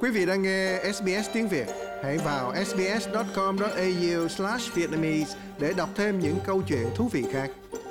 Quý vị đang nghe SBS tiếng Việt. Hãy vào sbs.com.au/vietnamese để đọc thêm những câu chuyện thú vị khác.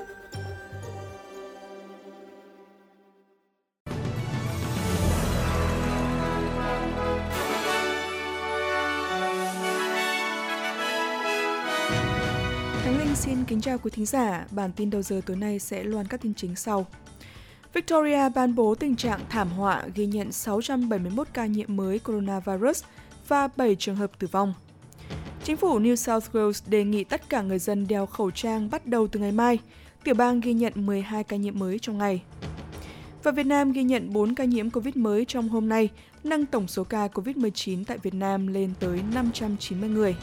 Khánh Linh xin kính chào quý thính giả. Bản tin đầu giờ tối nay sẽ loan các tin chính sau. Victoria ban bố tình trạng thảm họa, ghi nhận 671 ca nhiễm mới coronavirus và 7 trường hợp tử vong. Chính phủ New South Wales đề nghị tất cả người dân đeo khẩu trang bắt đầu từ ngày mai. Tiểu bang ghi nhận 12 ca nhiễm mới trong ngày. Và Việt Nam ghi nhận 4 ca nhiễm COVID mới trong hôm nay, nâng tổng số ca COVID-19 tại Việt Nam lên tới 590 người.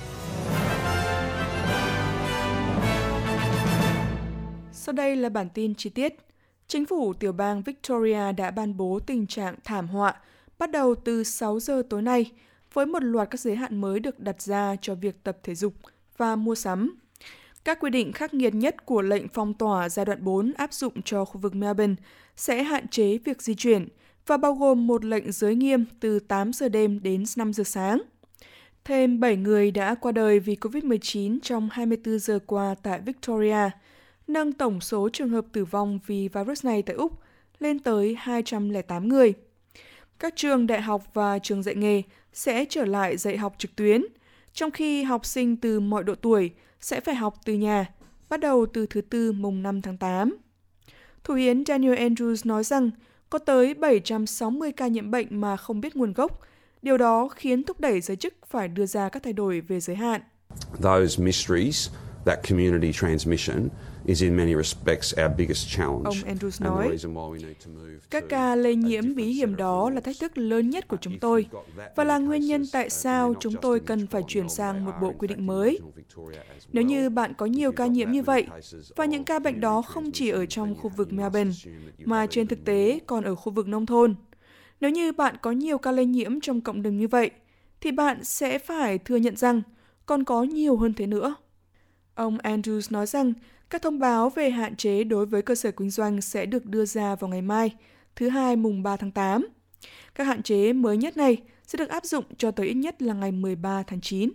Sau đây là bản tin chi tiết. Chính phủ tiểu bang Victoria đã ban bố tình trạng thảm họa bắt đầu từ 6 giờ tối nay, với một loạt các giới hạn mới được đặt ra cho việc tập thể dục và mua sắm. Các quy định khắc nghiệt nhất của lệnh phong tỏa giai đoạn 4 áp dụng cho khu vực Melbourne sẽ hạn chế việc di chuyển và bao gồm một lệnh giới nghiêm từ 8 giờ đêm đến 5 giờ sáng. Thêm 7 người đã qua đời vì COVID-19 trong 24 giờ qua tại Victoria, nâng tổng số trường hợp tử vong vì virus này tại Úc lên tới 208 người. Các trường đại học và trường dạy nghề sẽ trở lại dạy học trực tuyến, trong khi học sinh từ mọi độ tuổi sẽ phải học từ nhà, bắt đầu từ thứ Tư mùng 5 tháng 8. Thủ hiến Daniel Andrews nói rằng có tới 760 ca nhiễm bệnh mà không biết nguồn gốc. Điều đó khiến thúc đẩy giới chức phải đưa ra các thay đổi về giới hạn. Those mysteries, that community transmission is in many respects our biggest challenge. Ông Andrews nói, các ca lây nhiễm bí hiểm đó là thách thức lớn nhất của chúng tôi và là nguyên nhân tại sao chúng tôi cần phải chuyển sang một bộ quy định mới. Nếu như bạn có nhiều ca nhiễm như vậy, và những ca bệnh đó không chỉ ở trong khu vực Melbourne, mà trên thực tế còn ở khu vực nông thôn, nếu như bạn có nhiều ca lây nhiễm trong cộng đồng như vậy, thì bạn sẽ phải thừa nhận rằng còn có nhiều hơn thế nữa. Ông Andrews nói rằng các thông báo về hạn chế đối với cơ sở kinh doanh sẽ được đưa ra vào ngày mai, thứ Hai mùng 3 tháng 8. Các hạn chế mới nhất này sẽ được áp dụng cho tới ít nhất là ngày 13 tháng 9.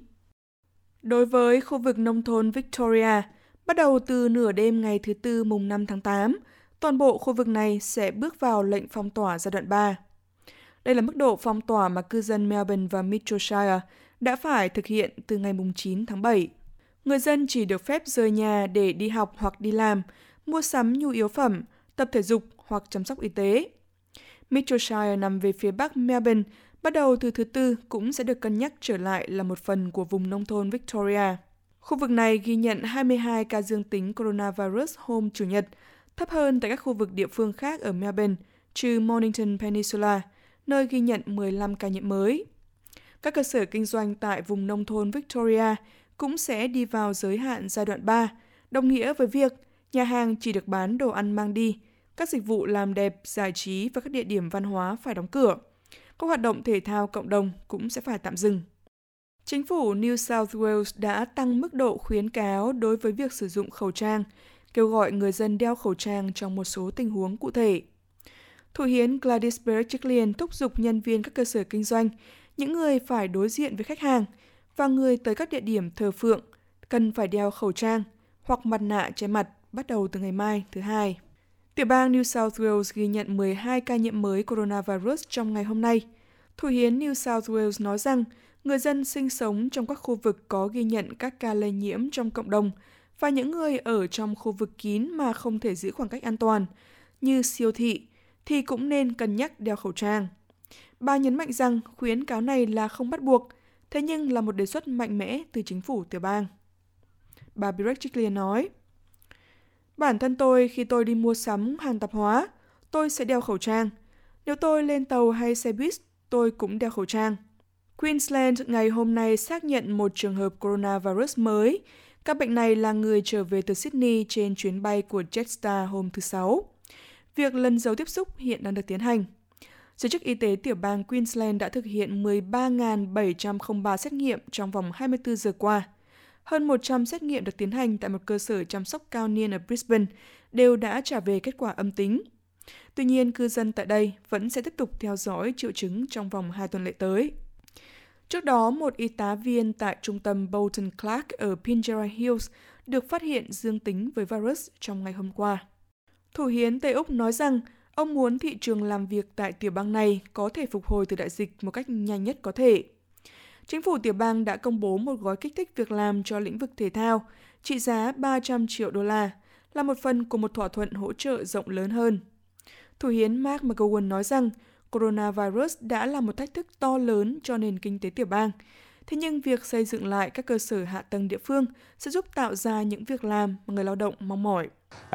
Đối với khu vực nông thôn Victoria, bắt đầu từ nửa đêm ngày thứ Tư mùng 5 tháng 8, toàn bộ khu vực này sẽ bước vào lệnh phong tỏa giai đoạn 3. Đây là mức độ phong tỏa mà cư dân Melbourne và Mitchellshire đã phải thực hiện từ ngày mùng 9 tháng 7. Người dân chỉ được phép rời nhà để đi học hoặc đi làm, mua sắm nhu yếu phẩm, tập thể dục hoặc chăm sóc y tế. Mitchellshire nằm về phía bắc Melbourne, bắt đầu từ thứ Tư cũng sẽ được cân nhắc trở lại là một phần của vùng nông thôn Victoria. Khu vực này ghi nhận 22 ca dương tính coronavirus hôm Chủ nhật, thấp hơn tại các khu vực địa phương khác ở Melbourne, trừ Mornington Peninsula, nơi ghi nhận 15 ca nhiễm mới. Các cơ sở kinh doanh tại vùng nông thôn Victoria cũng sẽ đi vào giới hạn giai đoạn 3, đồng nghĩa với việc nhà hàng chỉ được bán đồ ăn mang đi, các dịch vụ làm đẹp, giải trí và các địa điểm văn hóa phải đóng cửa. Các hoạt động thể thao cộng đồng cũng sẽ phải tạm dừng. Chính phủ New South Wales đã tăng mức độ khuyến cáo đối với việc sử dụng khẩu trang, kêu gọi người dân đeo khẩu trang trong một số tình huống cụ thể. Thủ hiến Gladys Berejiklian thúc giục nhân viên các cơ sở kinh doanh, những người phải đối diện với khách hàng và người tới các địa điểm thờ phượng cần phải đeo khẩu trang hoặc mặt nạ che mặt bắt đầu từ ngày mai thứ Hai. Tiểu bang New South Wales ghi nhận 12 ca nhiễm mới coronavirus trong ngày hôm nay. Thủ hiến New South Wales nói rằng người dân sinh sống trong các khu vực có ghi nhận các ca lây nhiễm trong cộng đồng và những người ở trong khu vực kín mà không thể giữ khoảng cách an toàn, như siêu thị, thì cũng nên cân nhắc đeo khẩu trang. Bà nhấn mạnh rằng khuyến cáo này là không bắt buộc, thế nhưng là một đề xuất mạnh mẽ từ chính phủ tiểu bang. Bà Berejiklian nói, bản thân tôi khi tôi đi mua sắm hàng tạp hóa, tôi sẽ đeo khẩu trang. Nếu tôi lên tàu hay xe buýt, tôi cũng đeo khẩu trang. Queensland ngày hôm nay xác nhận một trường hợp coronavirus mới. Các bệnh này là người trở về từ Sydney trên chuyến bay của Jetstar hôm thứ Sáu. Việc lần dấu tiếp xúc hiện đang được tiến hành. Giới chức y tế tiểu bang Queensland đã thực hiện 13.703 xét nghiệm trong vòng 24 giờ qua. Hơn 100 xét nghiệm được tiến hành tại một cơ sở chăm sóc cao niên ở Brisbane đều đã trả về kết quả âm tính. Tuy nhiên, cư dân tại đây vẫn sẽ tiếp tục theo dõi triệu chứng trong vòng 2 tuần lễ tới. Trước đó, một y tá viên tại trung tâm Bolton Clark ở Pinjarra Hills được phát hiện dương tính với virus trong ngày hôm qua. Thủ hiến Tây Úc nói rằng ông muốn thị trường làm việc tại tiểu bang này có thể phục hồi từ đại dịch một cách nhanh nhất có thể. Chính phủ tiểu bang đã công bố một gói kích thích việc làm cho lĩnh vực thể thao trị giá 300 triệu đô la, là một phần của một thỏa thuận hỗ trợ rộng lớn hơn. Thủ hiến Mark McGowan nói rằng coronavirus đã là một thách thức to lớn cho nền kinh tế tiểu bang. Thế nhưng việc xây dựng lại các cơ sở hạ tầng địa phương sẽ giúp tạo ra những việc làm mà người lao động mong mỏi.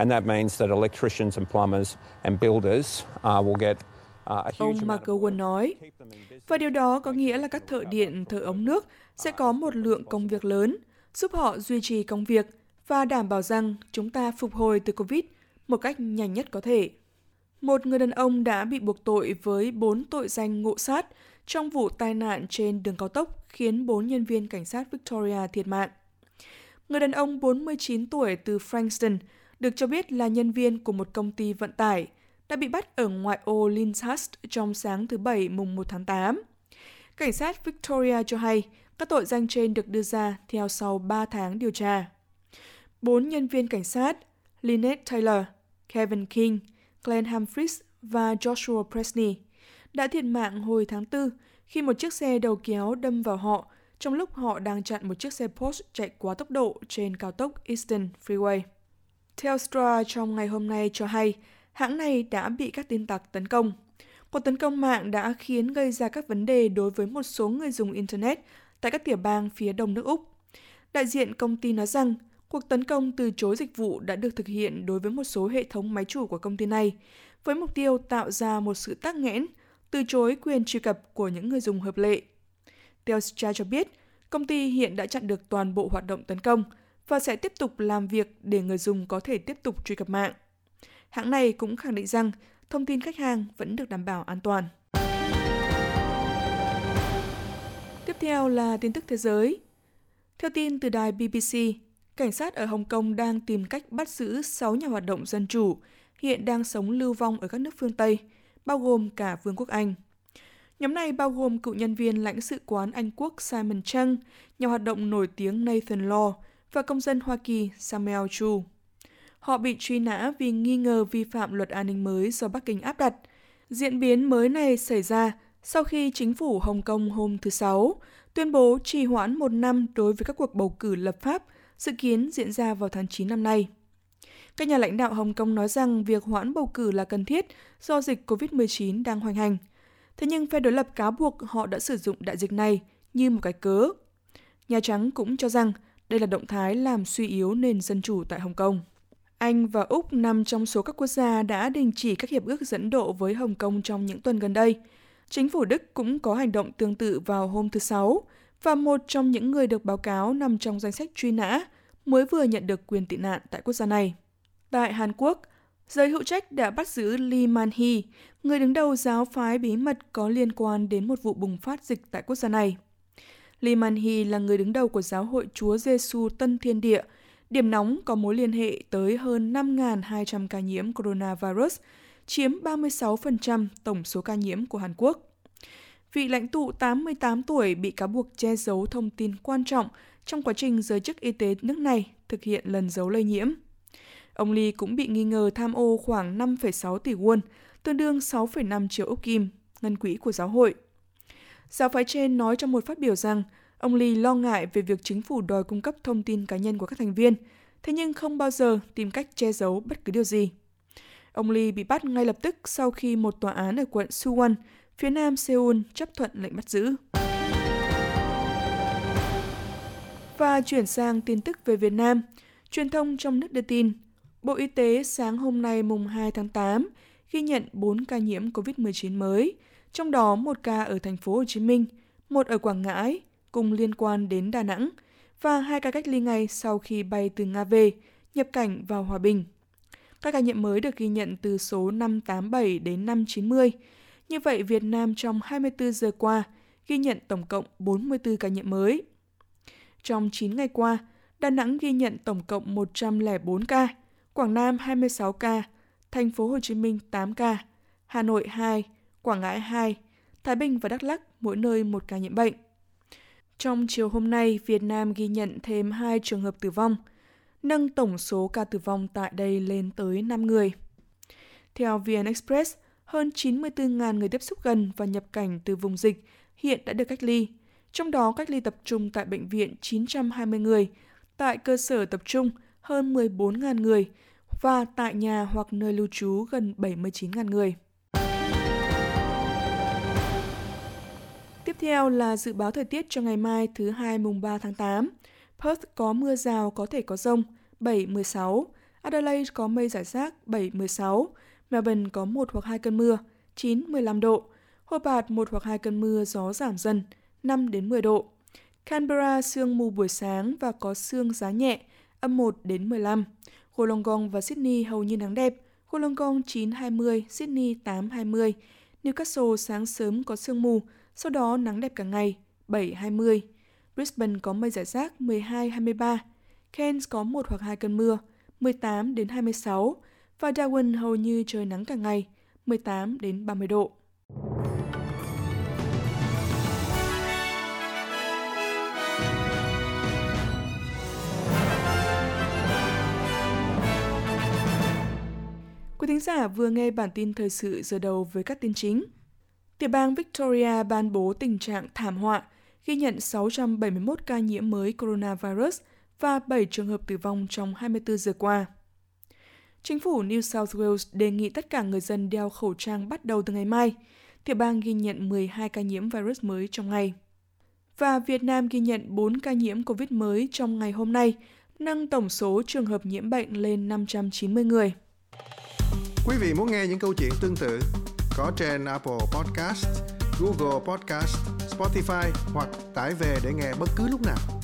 Ông McGowan nói, và điều đó có nghĩa là các thợ điện, thợ ống nước sẽ có một lượng công việc lớn, giúp họ duy trì công việc và đảm bảo rằng chúng ta phục hồi từ Covid một cách nhanh nhất có thể. Một người đàn ông đã bị buộc tội với 4 tội danh ngộ sát trong vụ tai nạn trên đường cao tốc khiến 4 nhân viên cảnh sát Victoria thiệt mạng. Người đàn ông 49 tuổi từ Frankston được cho biết là nhân viên của một công ty vận tải đã bị bắt ở ngoại ô Lyndhurst trong sáng thứ Bảy mùng 1 tháng 8. Cảnh sát Victoria cho hay các tội danh trên được đưa ra theo sau 3 tháng điều tra. 4 nhân viên cảnh sát, Lynette Taylor, Kevin King, Glenn Humphries và Joshua Presney, đã thiệt mạng hồi tháng 4 khi một chiếc xe đầu kéo đâm vào họ trong lúc họ đang chặn một chiếc xe Porsche chạy quá tốc độ trên cao tốc Eastern Freeway. Telstra trong ngày hôm nay cho hay hãng này đã bị các tin tặc tấn công. Cuộc tấn công mạng đã gây ra các vấn đề đối với một số người dùng Internet tại các tiểu bang phía đông nước Úc. Đại diện công ty nói rằng cuộc tấn công từ chối dịch vụ đã được thực hiện đối với một số hệ thống máy chủ của công ty này, với mục tiêu tạo ra một sự tắc nghẽn, từ chối quyền truy cập của những người dùng hợp lệ. Telstra cho biết, công ty hiện đã chặn được toàn bộ hoạt động tấn công và sẽ tiếp tục làm việc để người dùng có thể tiếp tục truy cập mạng. Hãng này cũng khẳng định rằng thông tin khách hàng vẫn được đảm bảo an toàn. Tiếp theo là tin tức thế giới. Theo tin từ đài BBC, cảnh sát ở Hồng Kông đang tìm cách bắt giữ 6 nhà hoạt động dân chủ hiện đang sống lưu vong ở các nước phương Tây, bao gồm cả Vương quốc Anh. Nhóm này bao gồm cựu nhân viên lãnh sự quán Anh Quốc Simon Chung, nhà hoạt động nổi tiếng Nathan Law và công dân Hoa Kỳ Samuel Chu. Họ bị truy nã vì nghi ngờ vi phạm luật an ninh mới do Bắc Kinh áp đặt. Diễn biến mới này xảy ra sau khi chính phủ Hồng Kông hôm thứ Sáu tuyên bố trì hoãn 1 năm đối với các cuộc bầu cử lập pháp dự kiến diễn ra vào tháng 9 năm nay. Các nhà lãnh đạo Hồng Kông nói rằng việc hoãn bầu cử là cần thiết do dịch COVID-19 đang hoành hành. Thế nhưng phe đối lập cáo buộc họ đã sử dụng đại dịch này như một cái cớ. Nhà Trắng cũng cho rằng đây là động thái làm suy yếu nền dân chủ tại Hồng Kông. Anh và Úc nằm trong số các quốc gia đã đình chỉ các hiệp ước dẫn độ với Hồng Kông trong những tuần gần đây. Chính phủ Đức cũng có hành động tương tự vào hôm thứ Sáu, và một trong những người được báo cáo nằm trong danh sách truy nã mới vừa nhận được quyền tị nạn tại quốc gia này. Tại Hàn Quốc, giới hữu trách đã bắt giữ Lee Man-hee, người đứng đầu giáo phái bí mật có liên quan đến một vụ bùng phát dịch tại quốc gia này. Lee Man-hee là người đứng đầu của Giáo hội Chúa Giêsu Tân Thiên Địa, điểm nóng có mối liên hệ tới hơn 5.200 ca nhiễm coronavirus, chiếm 36% tổng số ca nhiễm của Hàn Quốc. Vị lãnh tụ 88 tuổi bị cáo buộc che giấu thông tin quan trọng trong quá trình giới chức y tế nước này thực hiện lần giấu lây nhiễm. Ông Lee cũng bị nghi ngờ tham ô khoảng 5,6 tỷ won, tương đương 6,5 triệu Úc Kim, ngân quỹ của giáo hội. Giáo phái trên nói trong một phát biểu rằng ông Lee lo ngại về việc chính phủ đòi cung cấp thông tin cá nhân của các thành viên, thế nhưng không bao giờ tìm cách che giấu bất cứ điều gì. Ông Lee bị bắt ngay lập tức sau khi một tòa án ở quận Suwon, phía nam Seoul chấp thuận lệnh bắt giữ. Và chuyển sang tin tức về Việt Nam, truyền thông trong nước đưa tin, Bộ Y tế sáng hôm nay mùng 2 tháng 8 ghi nhận 4 ca nhiễm COVID-19 mới, trong đó 1 ca ở thành phố Hồ Chí Minh, 1 ở Quảng Ngãi, cùng liên quan đến Đà Nẵng, và 2 ca cách ly ngay sau khi bay từ Nga về, nhập cảnh vào Hòa Bình. Các ca nhiễm mới được ghi nhận từ số 587 đến 590. Như vậy, Việt Nam trong 24 giờ qua ghi nhận tổng cộng 44 ca nhiễm mới. Trong 9 ngày qua, Đà Nẵng ghi nhận tổng cộng 104 ca, Quảng Nam 26 ca, Thành phố Hồ Chí Minh 8 ca, Hà Nội 2, Quảng Ngãi 2, Thái Bình và Đắk Lắk mỗi nơi 1 ca nhiễm bệnh. Trong chiều hôm nay, Việt Nam ghi nhận thêm 2 trường hợp tử vong, nâng tổng số ca tử vong tại đây lên tới 5 người. Theo VN Express, hơn 94.000 người tiếp xúc gần và nhập cảnh từ vùng dịch hiện đã được cách ly, trong đó cách ly tập trung tại bệnh viện 920 người, tại cơ sở tập trung hơn 14.000 người và tại nhà hoặc nơi lưu trú gần 79.000 người. Tiếp theo là dự báo thời tiết cho ngày mai thứ Hai mùng 3 tháng 8. Perth có mưa rào có thể có dông 7-16, Adelaide có mây rải rác 7-16, Melbourne có 1 hoặc 2 cơn mưa 9-15 độ, Hobart 1 hoặc 2 cơn mưa gió giảm dần 5-10 độ, Canberra sương mù buổi sáng và có sương giá nhẹ âm 1-15, Wollongong và Sydney hầu như nắng đẹp, Wollongong 9-20, Sydney 8-20, Newcastle sáng sớm có sương mù, sau đó nắng đẹp cả ngày 7-20, Brisbane có mây rải rác 12-23, Cairns có 1 hoặc 2 cơn mưa 18-26 và Darwin hầu như trời nắng cả ngày 18-30 độ. Quý thính giả vừa nghe bản tin thời sự giờ đầu với các tin chính. Tiểu bang Victoria ban bố tình trạng thảm họa, ghi nhận 671 ca nhiễm mới coronavirus và 7 trường hợp tử vong trong 24 giờ qua. Chính phủ New South Wales đề nghị tất cả người dân đeo khẩu trang bắt đầu từ ngày mai. Tiểu bang ghi nhận 12 ca nhiễm virus mới trong ngày. Và Việt Nam ghi nhận 4 ca nhiễm COVID mới trong ngày hôm nay, nâng tổng số trường hợp nhiễm bệnh lên 590 người. Quý vị muốn nghe những câu chuyện tương tự có trên Apple Podcast, Google Podcast, Spotify hoặc tải về để nghe bất cứ lúc nào.